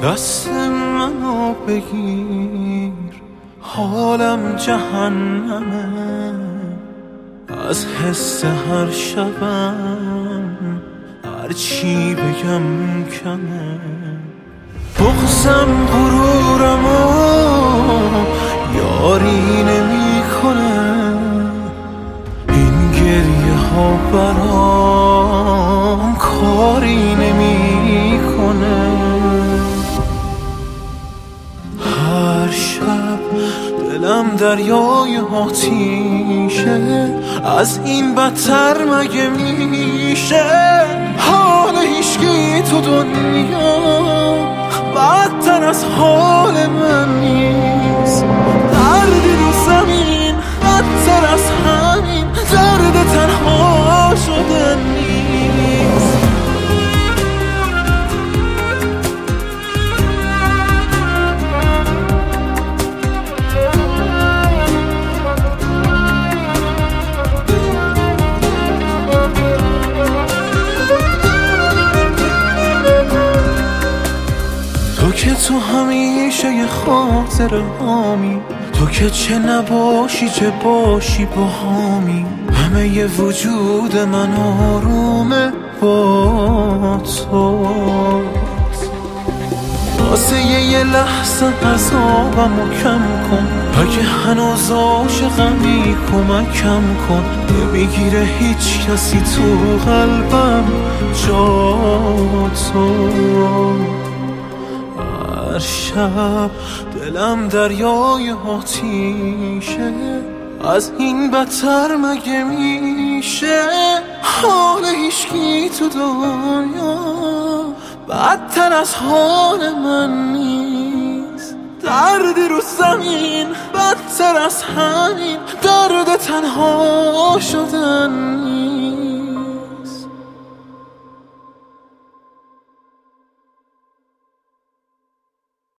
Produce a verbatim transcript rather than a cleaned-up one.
دست منو بگیر، حالم جهنمه، از حس هر شبم هر چی بگم کمه. بغضم غرورمو یاری نمی کنه، این گریه ها برام کاری نمی کنه. هر شب دلم دریای آتیشه، از این بدتر مگه میشه؟ حال هیچکی تو دنیا بدتر از حال من نیست. دردی رو زمین بدتر از همین، درد تنها شدن نیست. تو که تو همیشه یه خاطر هامی، تو که چه نباشی چه باشی با هامی. همه ی وجود من آرومه با تو، واسه یه لحظه عذابمو کم کن. اگه هنوز عاشقمی کمکم کن، نمیگیره هیچ کسی تو قلبم جا تو. هر شب دلم دریای آتیشه، از این بدتر مگه میشه؟ حال هیچکی تو دنیا بدتر از حال من نیست. دردی رو زمین بدتر از همین، درد تنها شدن نیست.